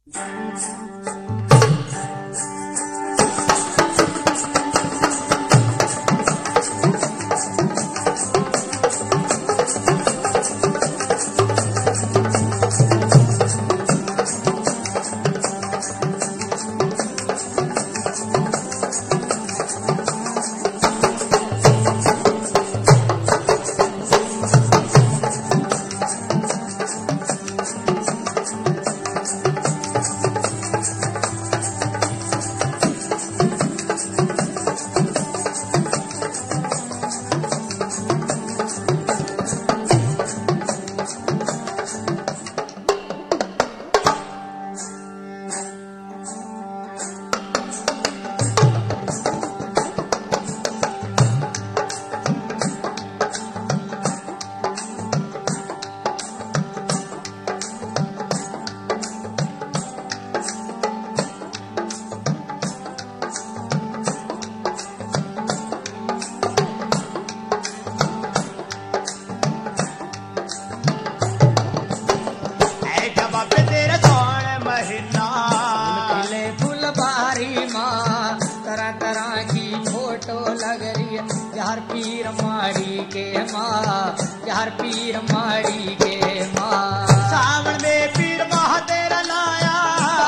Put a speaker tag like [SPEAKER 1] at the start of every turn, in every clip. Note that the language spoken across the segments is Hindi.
[SPEAKER 1] यार पीर माड़ी के माँ, यार पीर माड़ी के माँ।
[SPEAKER 2] सावन में पीर माह तेरा लाया,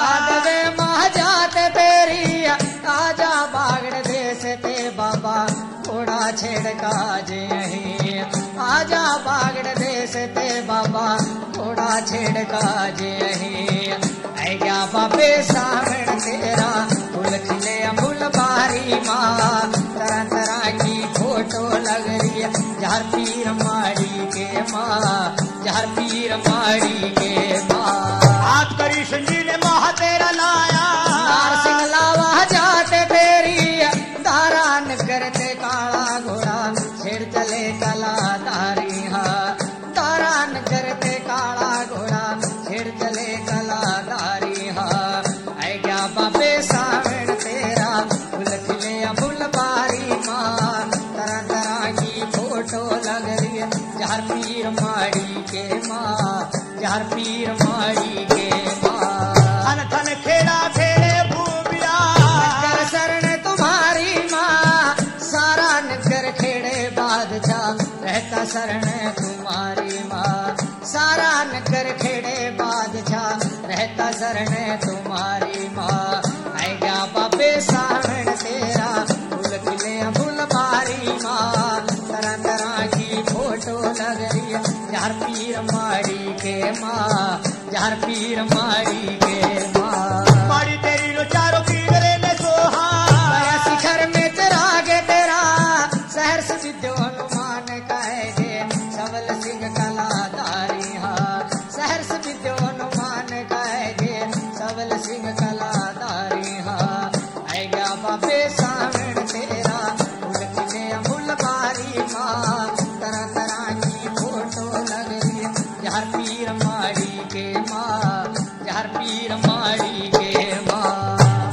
[SPEAKER 1] दे माँ जाते तेरी आजा बागड़ देश ते बाबा थोड़ा छेड़का जे यहीं। आजा बागड़ देश ते बाबा थोड़ा छेड़का जे यहीं। ऐ क्या बाबे सावन तेरा फूल खिले अमूल बारी माँ, तरह तरह की फोटो लग रही है यार पीर माड़ी के माँ, यार पीर माड़ी के माँ।
[SPEAKER 2] हाथ करी संजी ने माह तेरा लाया,
[SPEAKER 1] नार सिंह लावा जाते तेरी धारान करते काला घोड़ा छेड़ चले कला तारी। हाँ धारान करते काला घोड़ा छेड़ चले कला तारी। हाँ ऐ क्या बाबे सावन तेरा फूल खिले अमूल बारी माँ, तरह तरह की फोटो लग रही है यार पीर माड़ी के माँ, यार पीर माड़ी के माँ।
[SPEAKER 2] थन थन खेड़ा फेरे भूमिया,
[SPEAKER 1] नगर शरण तुम्हारी माँ, सारा नगर खेड़े बादशाह रहता शरण तुम्हारी माँ। सारा नगर खेड़े बादशाह रहता शरण तुम्हारी माँ। ऐ क्या बाबे सावन तेरा फूल खिले अमूल बारी माँ, तरह तरह की फोटो लग रही है यार पीर माड़ी के माँ, यार पीर माड़ी के माँ।
[SPEAKER 2] माड़ी तेरी रो चारों पीगरे में सोहा,
[SPEAKER 1] गया शिखर में चिरागे तेरा शहर से विद्यो हनुमान कहेगे सबल सिंह कलाधारी। हाँ शहर से विद्यो हनुमान कहेगे सबल सिंह कलाधारी। हाँ ऐ गया बाबे सावन तेरा फूल खिले अमूल बारी माँ, तरह तरह की फोटो लग रही है यार पीर माड़ी के माँ, यार पीर माड़ी के माँ।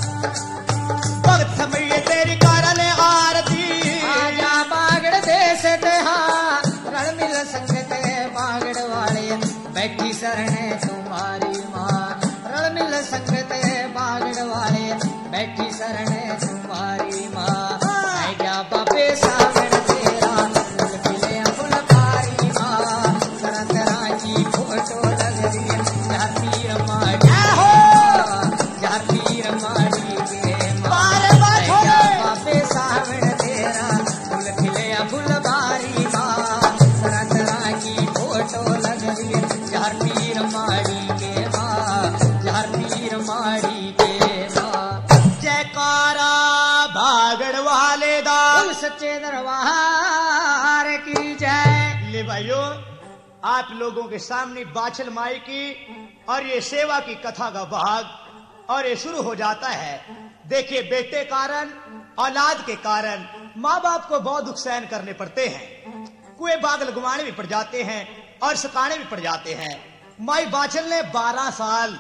[SPEAKER 2] भगत समय तेरी कारण आरती,
[SPEAKER 1] आजा बागड़ देश ते हाँ रण मिल संगते बागड़ वाले बैठी शरण तुम्हारी माँ। रण मिल संगते बागड़ वाले बैठी शरण तुम्हारी माँ। ऐ क्या बाबे सावन तेरा फूल खिले अमूल बारी माँ, तरह तरह की फोटो लग रही है यार पीर माड़ी माँ, यार पीर माड़ी के माँ। ऐ क्या बाबे सावन तेरा फूल खिले अमूल बारी माँ, तरह तरह की फोटो लग रही है यार पीर माड़ी के माँ, यार पीर माड़ी के माँ।
[SPEAKER 2] जयकारा भागड़ वाले दा,
[SPEAKER 1] बोल सच्चे दरबार की जय।
[SPEAKER 2] ले भाइयों, आप लोगों के सामने बाछल माई की और ये सेवा की कथा का भाग और ये शुरू हो जाता है। देखिए बेटे कारण औलाद के कारण माँ बाप को बहुत दुख सहन करने पड़ते हैं। कुएं बाग लगवाने भी पड़ जाते हैं और सकाने भी पड़ जाते हैं। माई बाछल ने 12 साल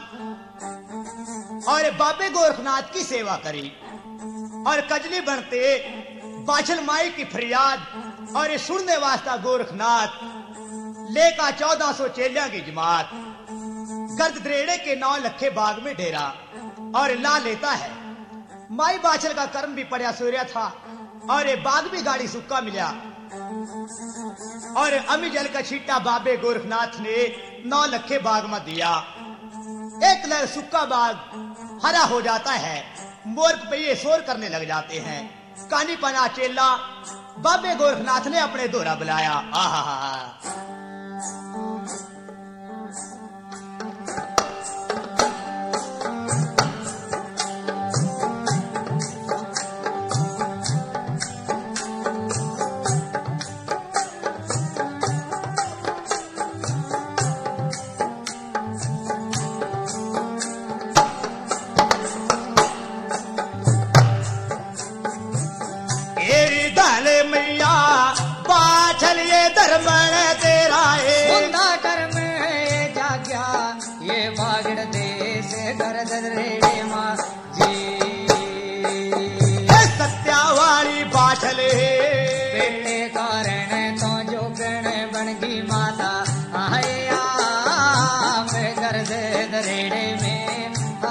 [SPEAKER 2] और बाबे गोरखनाथ की सेवा करी और कजली बनते बाछल माई की फरियाद और ये सुनने वास्ता गोरखनाथ लेका 1400 चेलियां की जमात गर्द द्रेड़े के 9 लखे बाग में डेरा और ला लेता है। माई बाछल का कर्म भी पड़ा सूर्या था और ये बाग भी गाड़ी सुक्का मिला और अमी जल का छीटा बाबे गोरखनाथ ने 9 लखे बाग में दिया। एक लहर सुक्का बाग हरा हो जाता है, मोर पे शोर करने लग जाते हैं। कानी पना चेला बाबे गोरखनाथ ने अपने दोहरा बुलाया। आहा सत्यावाली बाछले
[SPEAKER 1] बेटे कारण तो जोगण बन गई माता आया गर्द दरेड़े में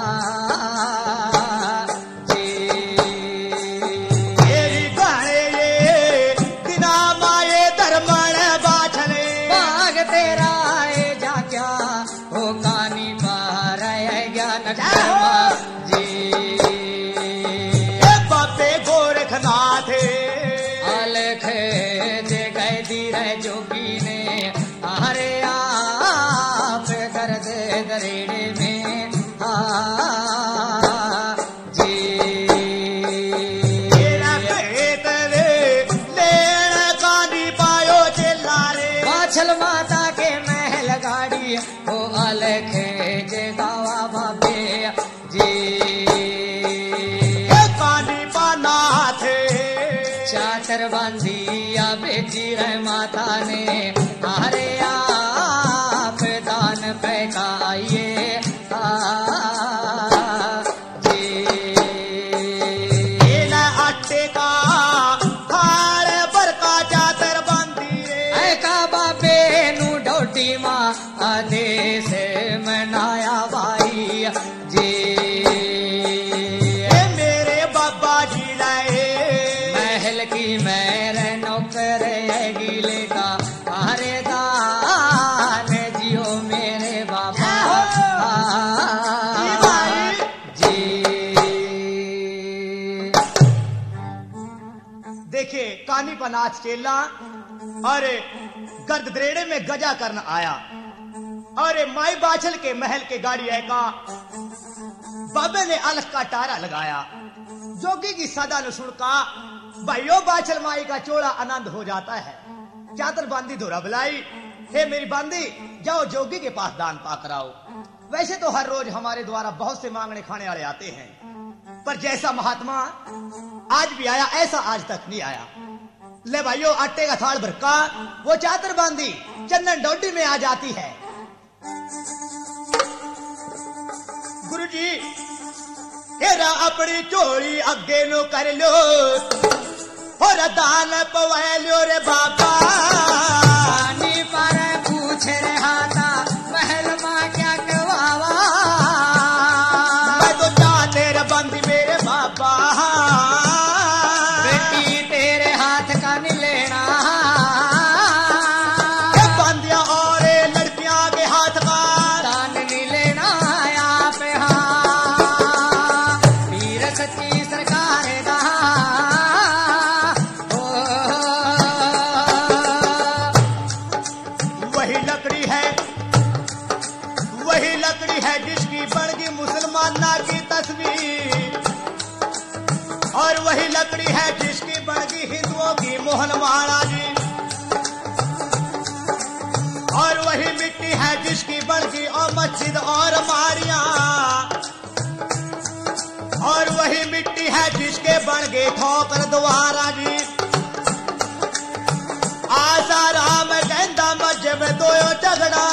[SPEAKER 2] ये गाने ये दिना माए धर्मण बाछले
[SPEAKER 1] बाग तेरा है जा क्या हो कानी पार ज्ञान जी
[SPEAKER 2] बाबे गोरखनाथ
[SPEAKER 1] अलख जे गए धीरे जोगी ने हरे आप कर दे दरेड़े में जी
[SPEAKER 2] लेन कानी पायो चेला रे
[SPEAKER 1] बाछल माता के महल गाड़ी हो अलख जे गावा बाबे जी चातर बांधिया बेची रह माता ने हरे आप दान पैकाइए
[SPEAKER 2] आटे का थाल पर का चादर बांधी रे
[SPEAKER 1] का बाबे नू डोटी माँ आदेश मनाया भाई जी की मेरे नौकर गिले का हरे दान जियो मेरे बाबा जी।
[SPEAKER 2] देखिए कानी पनाथ चेला और गर्द द्रेड़े में गजा करना आया और माई बाछल के महल के गाड़ी है का बाबे ने अलख का टारा लगाया। जोगी की सदा न सुनका भाइयों बाछल माई का चोड़ा आनंद हो जाता है। चादर बांधी धोरा बुलाई, हे मेरी बांदी जाओ जोगी के पास दान पा कराओ। वैसे तो हर रोज हमारे द्वारा बहुत से मांगने खाने वाले आते हैं, पर जैसा महात्मा आज भी आया ऐसा आज तक नहीं आया। ले भाइयों आटे का थाल भर का वो चादर बांधी चंदन डोडी में आ जाती है। गुरुजी हेरा अपनी चोरी अगे नो कर लो और दान पवा लो रे बाबा।
[SPEAKER 1] पानी पर पूछ रहा था महल माँ क्या कवावा,
[SPEAKER 2] मैं तो चाहते रे बंदी मेरे बाबा।
[SPEAKER 1] बेटी तेरे हाथ का नहीं लेना
[SPEAKER 2] बंदियां और लड़कियां के हाथ का
[SPEAKER 1] दान नहीं लेना आप वीर सच्ची सरकार का
[SPEAKER 2] वही लकड़ी है जिसकी बन गई मुसलमाना की तस्वीर, और वही लकड़ी है जिसकी बन गई हिंदुओं की मोहनमाला जी, और वही मिट्टी है जिसकी बन गई और मस्जिद और मारियां, और वही मिट्टी है जिसके बन गए ठोकर द्वारा जी। आशा राम कहता मजब दो झगड़ा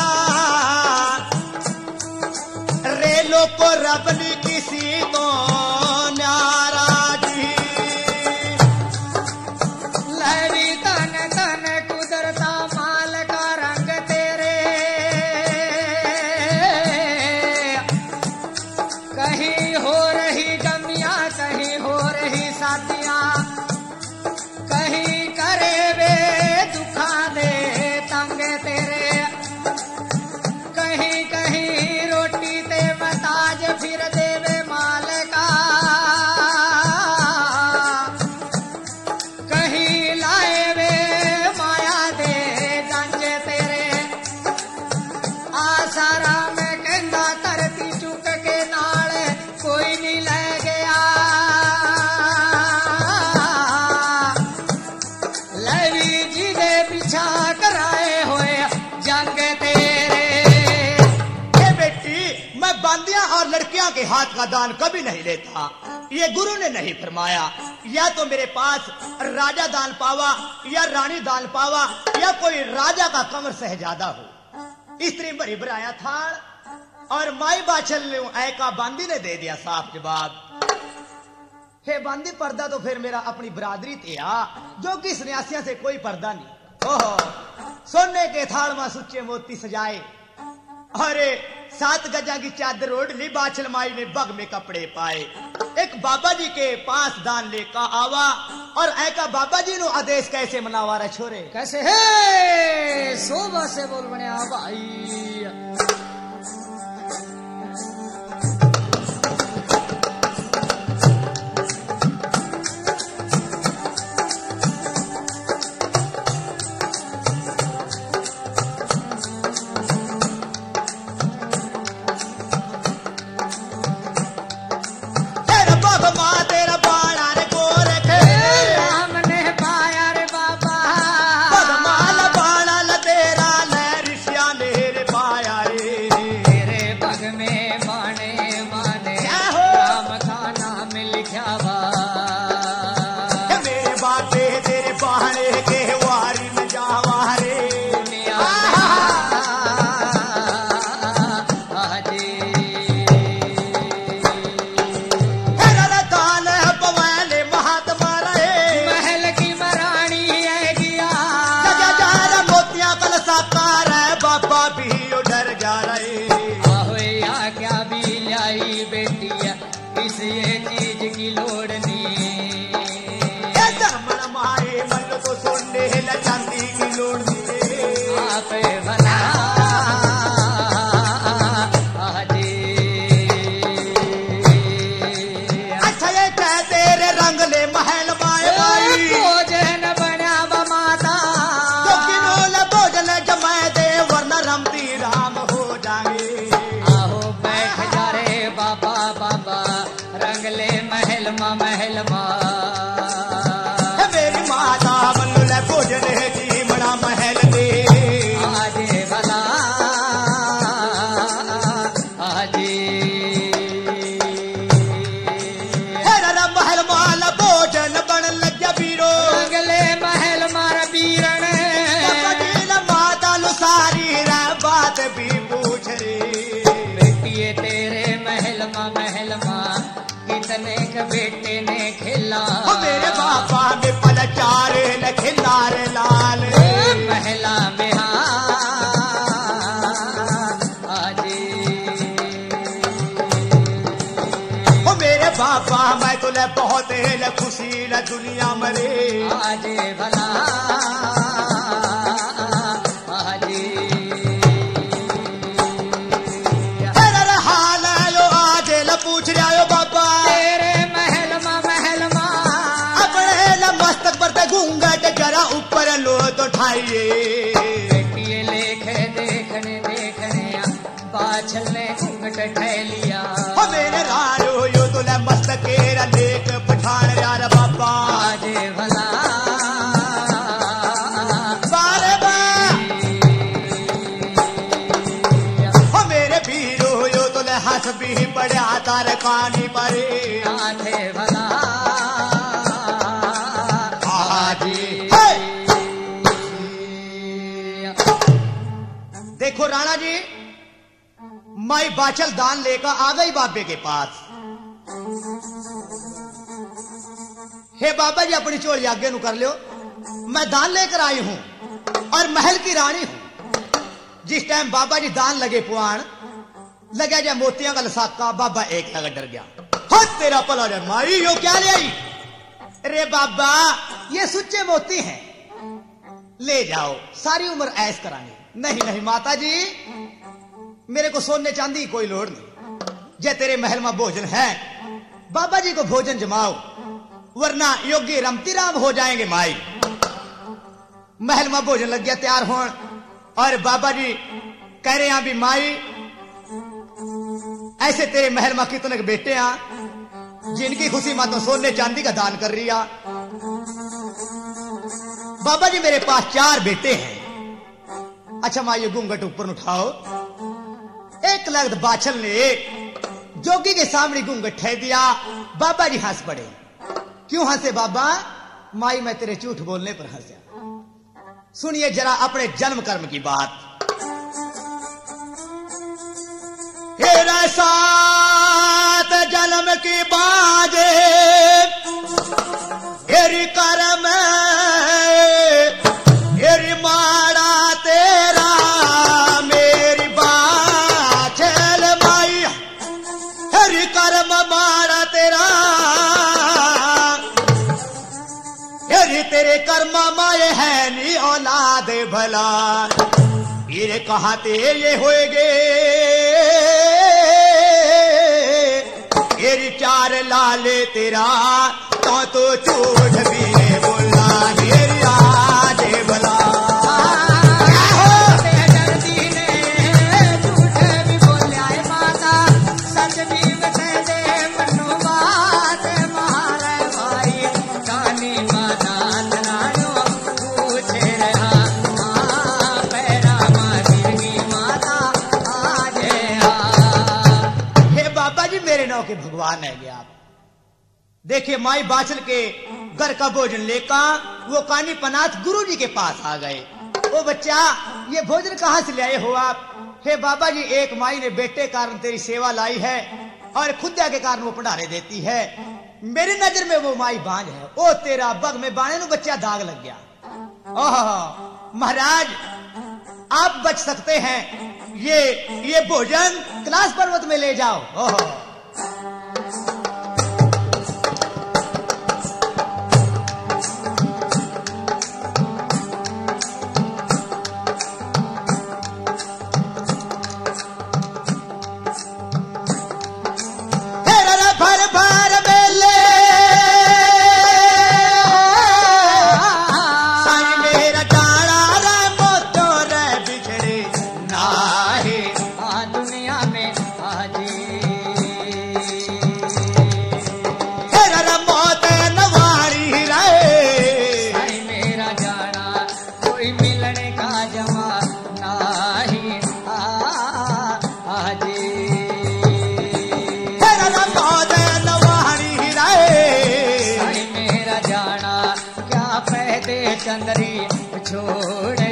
[SPEAKER 2] रेलो को रबली किसी तो न्यारा जी।
[SPEAKER 1] लहरी तन तन कुदरता माल का रंग तेरे साथियां कहीं करे वे दुखा दे तंग तेरे कहीं कहीं रोटी ते मताज फिर देवे माल का कहीं लाए वे माया दे गंज तेरे आसारा में कहना धरती चुक के नाल कोई नहीं ले गया लवी जी दे पीछा कराए हुए जंग तेरे।
[SPEAKER 2] हे बेटी, मैं बांदियां और लड़कियां के हाथ का दान कभी नहीं लेता, ये गुरु ने नहीं फरमाया। या तो मेरे पास राजा दान पावा या रानी दान पावा या कोई राजा का कमर सहजादा हो। स्त्री भरी भराया था और माई बाछल ने ऐका बांदी ने दे दिया साफ जवाब। हे बांदी, पर्दा तो फिर मेरा अपनी बरादरी थे जो कि सन्यासियों से कोई पर्दा नहीं। ओहो, सोने के थाल में सुच्चे मोती सजाए, अरे 7 गजा की चादर ओढ़ ली, बाछल माई ने बग में कपड़े पाए। एक बाबा जी के पास दान लेकर आवा और ऐका बाबा जी नो आदेश कैसे मनावा रे छोरे?
[SPEAKER 1] कैसे है शोभा से बोल बने भाई। बेटे ने खेला
[SPEAKER 2] मेरे बाबा में पलचार न खिलार लाल
[SPEAKER 1] महला में
[SPEAKER 2] मेरे बाबा मैं तुले बहुत खुशी न दुनिया मरे
[SPEAKER 1] आज भला
[SPEAKER 2] हाल आयो आज ल पूछ रहा हो बाबा घूंघट जरा ऊपर लो तो ठाइए
[SPEAKER 1] बेटिए लेखे देखने देखने बाछल ने घूंघट ठह लिया
[SPEAKER 2] मेरे रारो यो तुले मस्त केरा लेक पठान यार बाबा
[SPEAKER 1] आज भला
[SPEAKER 2] बारे बा मेरे भीरो यो तुले हंस भी पड़ा तार कानी परे
[SPEAKER 1] आधे भला
[SPEAKER 2] देखो राणा जी, माई बाचल दान लेकर आ गई बाबे के पास। हे बाबा जी, अपनी चोली आगे नु कर लो, मैं दान लेकर आई हूं और महल की रानी हूं। जिस टाइम बाबा जी दान लगे पुआण लगे जा मोतियां का लसाका, बाबा एक लगा डर गया। हट तेरा पला रे माई, यो क्या ले आई? रे बाबा ये सुच्चे मोती हैं, ले जाओ, सारी उम्र ऐश करानी। नहीं नहीं माता जी, मेरे को सोने चांदी की कोई लोड़ नहीं। जे तेरे महल में भोजन है, बाबा जी को भोजन जमाओ, वरना योगी रमती राम हो जाएंगे माई। महल में भोजन लग गया तैयार होन, और बाबा जी कह रहे हैं भी माई ऐसे तेरे महल में कितने के बेटे हैं जिनकी खुशी में तो सोने चांदी का दान कर रही है। बाबा जी मेरे पास 4 बेटे हैं। अच्छा माँ ये घूंघट ऊपर उठाओ। एक लगद बाछल ने जोगी के सामने घूंघट ठह दिया। बाबा जी हंस पड़े। क्यों हंसे बाबा? माई मैं तेरे झूठ बोलने पर हंसा। सुनिए जरा अपने जन्म कर्म की बात। हेरा सात जन्म की बाजे हेरी कर्म हेरी माड़ा तेरा मेरी बाछल माई हेरी कर्म माड़ा तेरा हेरी तेरे कर्म माए है नी औलाद भला ये कहते ये होएगे हेरी 4 लाले तेरा तो झूठ भी ने बोला हेरी आज भला
[SPEAKER 1] दर्दी ने झूठ भी बोलिया माता सच भी बता दे मनु बात मारे भाई कानी माता नानो पूछे रहा पैरा मारी माता आज
[SPEAKER 2] हे बाबा जी मेरे नौ के भगवान है आप। देखिए माई बाछल के घर का भोजन लेकर वो कानी पनाथ गुरु जी के पास आ गए। ओ बच्चा ये भोजन कहाँ से ले आए हो आप? हे बाबा जी एक माई ने बेटे कारण तेरी सेवा लाई है और खुदा के कारण वो पढ़ाने देती है। मेरी नजर में वो माई बांझ है। ओ तेरा बग में बाणे नु बच्चा दाग लग गया। ओह महाराज आप बच सकते हैं। ये भोजन कैलाश पर्वत में ले जाओ। ओह
[SPEAKER 1] चंदरी छोड़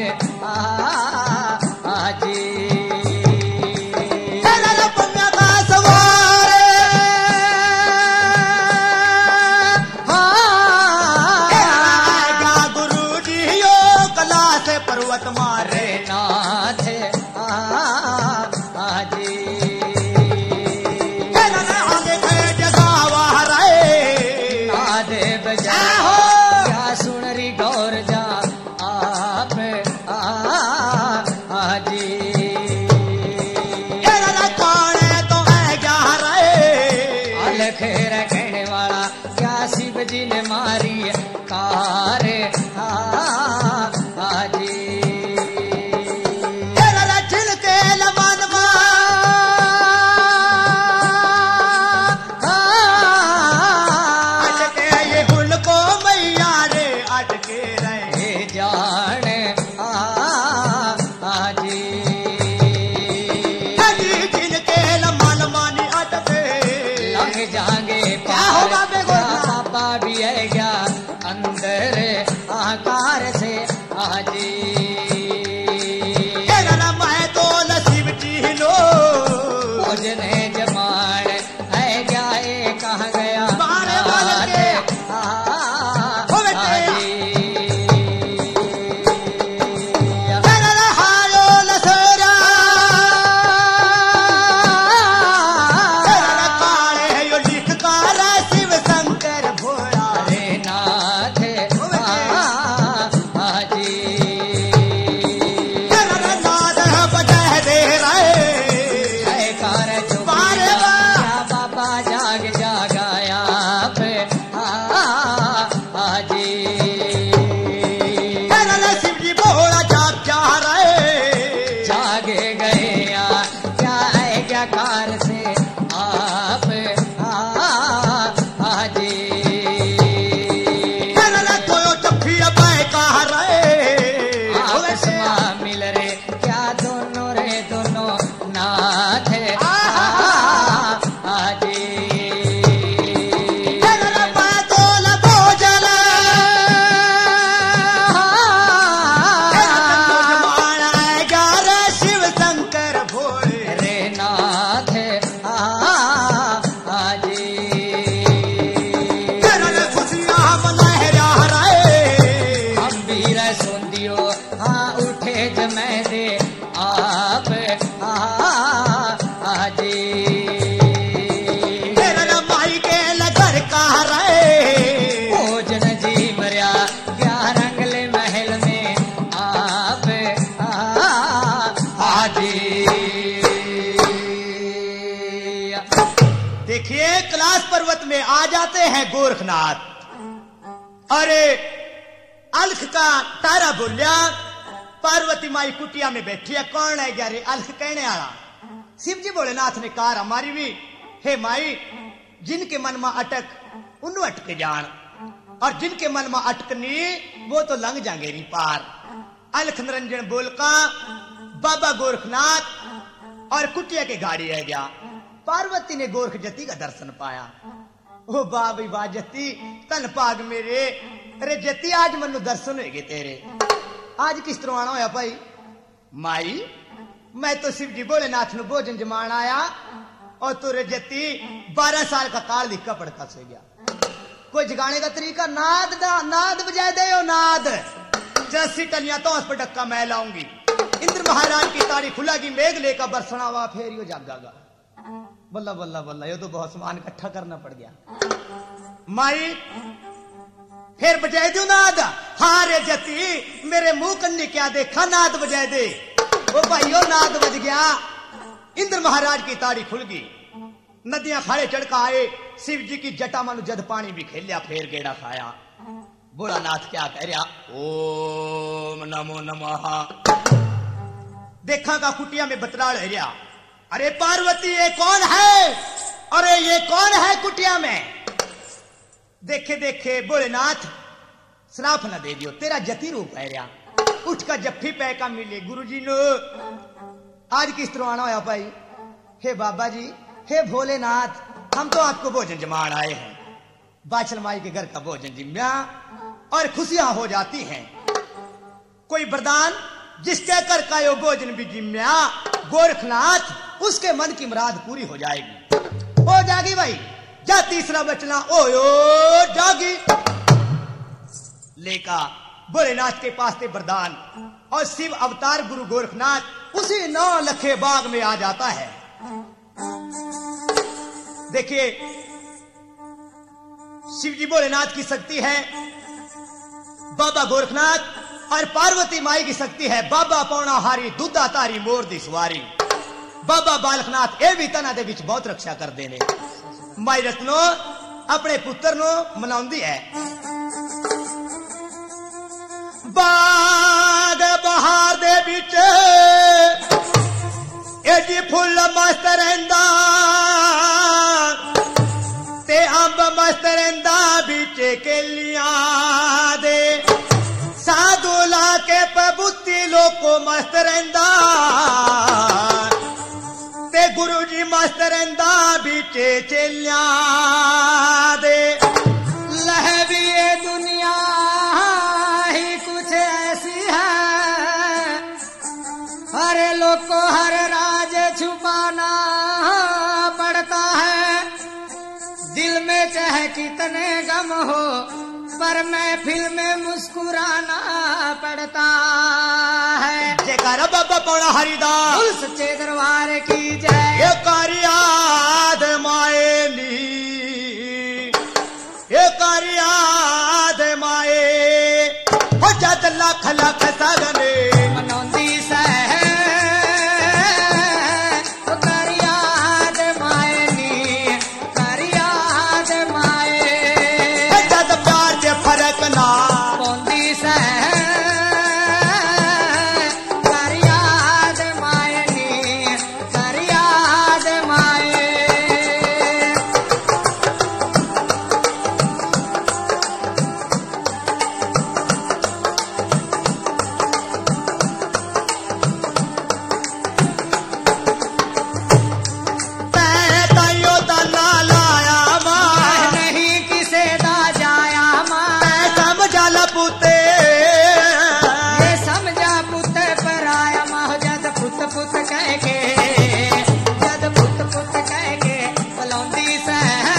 [SPEAKER 1] आजी
[SPEAKER 2] गुरु जी यो कला से पर्वत मारे
[SPEAKER 1] नाथ आजी नादे बजा सुनरी गौर जा आप आजी
[SPEAKER 2] कौन तो है जा रहे
[SPEAKER 1] अलख रखने वाला क्या शिव जी ने मारी कार आजी
[SPEAKER 2] छिलके लमन अटके ये फूल को मैया रे अटके रहे
[SPEAKER 1] जान आजी
[SPEAKER 2] छिलके लमन मानी अटके
[SPEAKER 1] लग जाएंगे
[SPEAKER 2] क्या होगा बेगो
[SPEAKER 1] पापा भी है क्या अंदर आकार से
[SPEAKER 2] देखिए कैलाश पर्वत में आ जाते हैं गोरखनाथ। अरे अलख का तारा बोलिया, पार्वती माई कुटिया में बैठी है, कौन है क्या रे अलख कहने वाला? शिव जी भोलेनाथ ने कहा हमारी भी, हे माई जिनके मन में अटक उन्हें अटके जान, और जिनके मन में अटकनी वो तो लंघ जाएंगे री पार। अलख निरंजन बोल का बाबा गोरखनाथ और कुटिया के गाड़ी रह गया। पार्वती ने गोरख जती का दर्शन पाया। ओ बाबी बा जती तन पाग मेरे, अरे जती आज मनु दर्शन होगे तेरे। आज किस तरह आना होया भाई? माई मैं तो शिव जी भोलेनाथ नु भोजन जमान आया, और तुरे जती 12 साल का काल लिखा पड़का से गया। कोई जगाने का तरीका? नाद बजाए दे ओ नाद, जैसी कन्या तो उस पर डक्का मैं लाऊंगी। इंद्र महाराज की तारीख खुलागी, मेघ लेकर बरसना हुआ फिर यो जागागा। बल्ला बल्ला बल्ला, ये तो बहुत सामान इकट्ठा करना पड़ गया। माई फिर बजाए दो नाद। हाँ रे जती मेरे मुंह कन्ने क्या देखा, नाद बजाए दे। ओ भाइयों नाद बज गया, इंद्र महाराज की ताड़ी खुल गई, नदियां खाड़े चढ़का आए, शिव जी की जटा मानो जद पानी भी खेल लिया, फिर गेड़ा खाया। भोलानाथ क्या कह रहा? ओम नमो नमः। देखा का कुटिया में बतराड़ है रहा। अरे पार्वती ये कौन है? अरे ये कौन है कुटिया में? देखे देखे भोलेनाथ श्राप न दे दियो, तेरा जति रूप है रहा। उठ का जफ्फी पैका मिले गुरुजी नो। आज किस तरह आना है भाई? हे बाबा जी, हे भोलेनाथ, हम तो आपको भोजन जमान आए हैं। बाछल माई के घर का भोजन जिम्या और खुशियां हो जाती हैं। कोई वरदान जिसके कर का यो भोजन भी जिम्या, गोरखनाथ उसके मन की मुराद पूरी हो जाएगी। हो जागी भाई, जा तीसरा बचना ओयो जागी। लेका भोलेनाथ के पास थे वरदान, और शिव अवतार गुरु गोरखनाथ उसी 9 लखे बाग में आ जाता है। देखिए शिव जी भोलेनाथ की शक्ति है बाबा गोरखनाथ, और पार्वती माई की शक्ति है बाबा पौणाहारी दूधा तारी मोर दी सवारी। बाबा बालकनाथ ए भी तना दे विच बहुत रक्षा कर देने। माई रत्नो अपने पुत्र नो मनाउंदी है। बाग बहार दे विच एडी फुल मस्त रहिंदा, ते अंब मस्त रहिंदा बिच केलियां दे। साधु ला के पबुत्ती लोको मस्त रहिंदा, ते गुरु जी मस्त रहिंदा बिच चेलियां दे।
[SPEAKER 1] लहवी ये दुनिया ही कुछ ऐसी है, हर लोग को हर राज छुपाना पड़ता है। दिल में चाहे कितने गम हो, पर महफिल में मुस्कुराना पड़ता है।
[SPEAKER 2] जयकारा बाबा पौड़ा हरिदास,
[SPEAKER 1] बोल सच्चे दरबार की जय।
[SPEAKER 2] ये कारियाद माए नी, ये कारियाद माए हो जद लख लख सगने
[SPEAKER 1] मनौंदी सह करियाद माए नी, करियाद माए
[SPEAKER 2] जद प्यार के फर्क ना
[SPEAKER 1] पौंदी सह करियाद माए नी, करियाद माए।
[SPEAKER 2] ताइयो दाना लाया मां,
[SPEAKER 1] नहीं किसे दा जाया मां,
[SPEAKER 2] समझा लपुते
[SPEAKER 1] ये समझा पुत पर आया मां। जद पुत पुत कह के, जद पुत पुत कह के बुलाਉਂਦੀ सह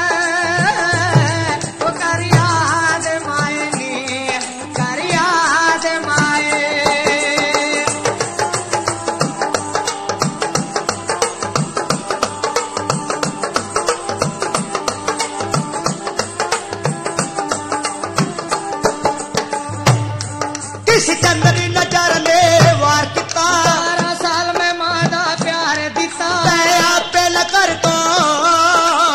[SPEAKER 1] वो करियाद माए नी, करियाद माए।
[SPEAKER 2] किसी चंदनी नजर ने वार किता,
[SPEAKER 1] 12 साल में मां दा प्यार दिता,
[SPEAKER 2] मैं आपे लकर तो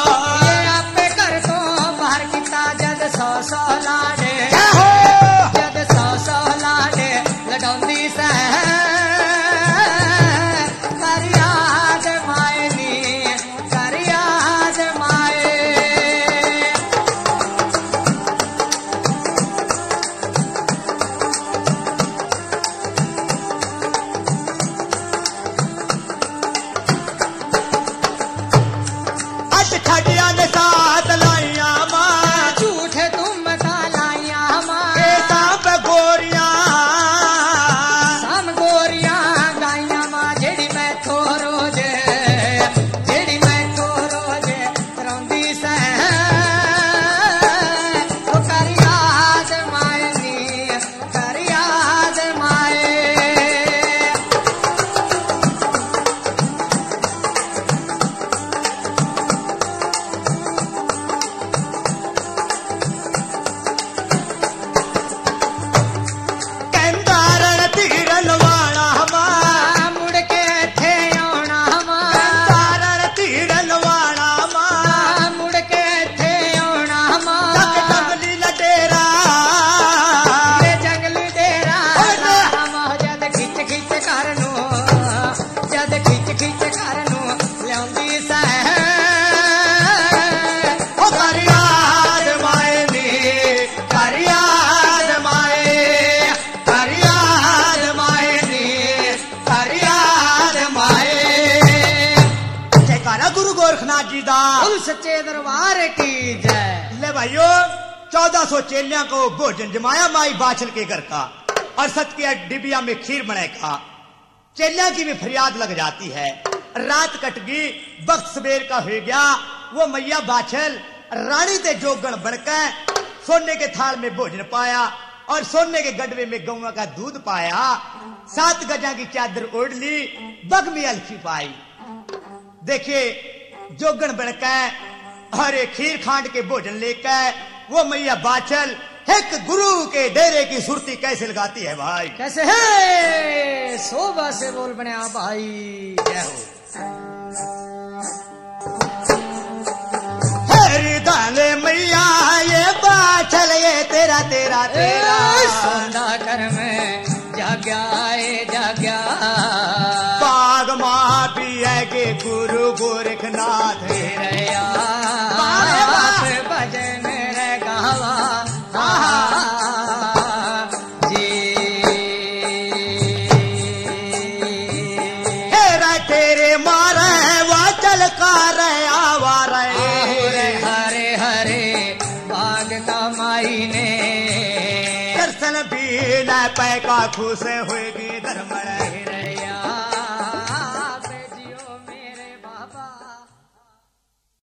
[SPEAKER 1] बोल सच्चे दरबार की जय।
[SPEAKER 2] ले भाइयों 1400 चेलियां को भोजन जमाया माई बाछल के घर का और सत के डिबिया में खीर बनाए खा। चेलियां की भी फरियाद लग जाती है। रात कट गई, वक्त सवेर का हो गया। वो मैया बाछल रानी ते जोगण बनकर सोने के थाल में भोजन पाया और सोने के गडवे में गौवा का दूध पाया। 7 गजा की चादर ओढ़ ली, बग में अल्फी पाई। देखिए जोगण बनकर और एक खीर खांड के भोजन लेकर वो मैया बाछल एक गुरु के डेरे की सुरती कैसे लगाती है भाई।
[SPEAKER 1] कैसे है शोभा से बोल बने भाई।
[SPEAKER 2] जय हो। हरी दाले मैया ये बाछल ये तेरा तेरा तेरा
[SPEAKER 1] सोना कर में जाग्या जाग्या
[SPEAKER 2] बाग माँ पिया के गुरु गोरखनाथ
[SPEAKER 1] रया भजन रे गावा जी।
[SPEAKER 2] हेरा तेरे मारे वाचल का रे आवा रे
[SPEAKER 1] हरे हरे बाग का माई ने
[SPEAKER 2] दर्शन भी न पैका खुश होगी धर्म रे।